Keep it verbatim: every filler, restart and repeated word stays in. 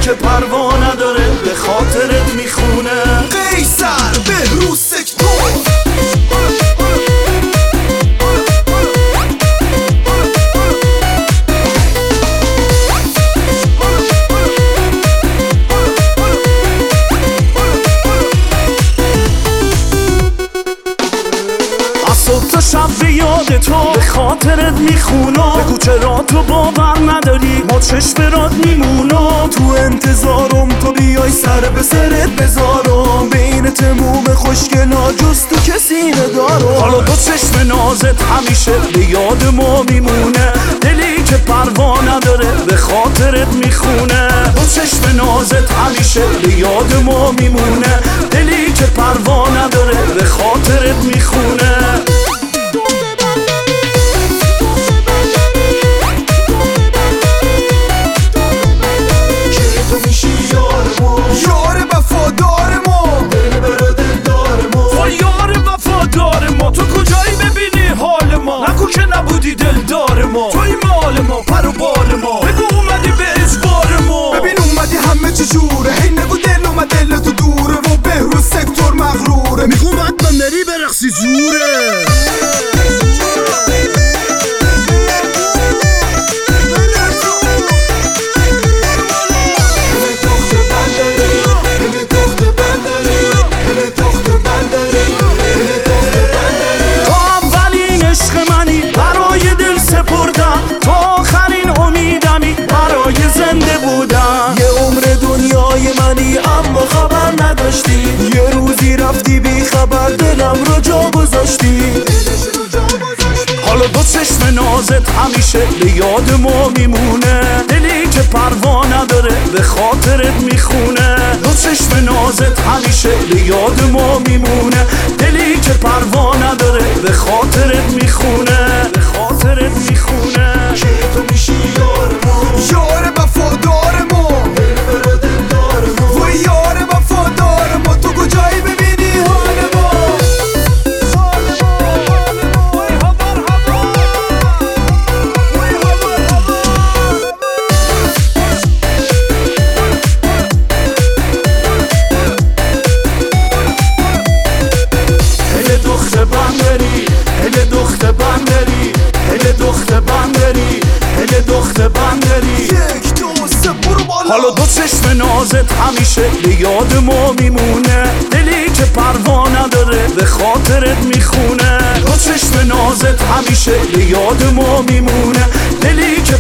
که پروا نداره به خاطرت میخونه. قیصر بهروز سکتور صبح تا شب به یاد تو به خاطرت میخونم. بگو چرا تو باور نداری ما چشم رات میمونم. تو انتظارم تو بیای سر به سرت بذارم. بین تموم خوشگلا جز تو کسی ندارم. حالا دو چشم نازت همیشه به یاد ما میمونه. دلی که پروا نداره به خاطرت میخونه. دو چشم نازت همیشه به یاد ما میمونه. دلی که پروا نداره به خاطرت میخونه. یار وفادار ما دل برا دلدار ما. وای یار وفادار ما تو کجایی ببینی حال ما. نگو که نبودی دلدار ما. توی مال ما پر و بال ما. بگو اومدی به اجبار ما. ببین اومدی همه چی جوره. هی نگو دل اومد دل تو دوره. و بهروز سکتور مغروره. میگو باید بندری برقصی جوره. اما خبر نداشتی یه روزی رفتی بی خبر دلم رو جا گذاشتی. حالا دو چشم نازت همیشه به یاد ما میمونه. دلی که پروا نداره به خاطرت میخونه. دو چشم نازت همیشه به یاد ما میمونه. دلی که پروا نداره به خاطرت میخونه. به خاطرت میخونه. که تو میشی یار ما. یار وفادار ما دل برا دلدار ما. و یار وفادار ما تو کجایی ببینی حال ما. هل دخت بندری هل دخت بندری هل دخت بندری هل دخت بندری. یک دو سه برو بالا. حالا دو چشم نازت همیشه به یاد ما میمونه. دلی که پروا نداره به خاطرت میخونه. دو چشم نازت همیشه به یاد ما میمونه. دلی که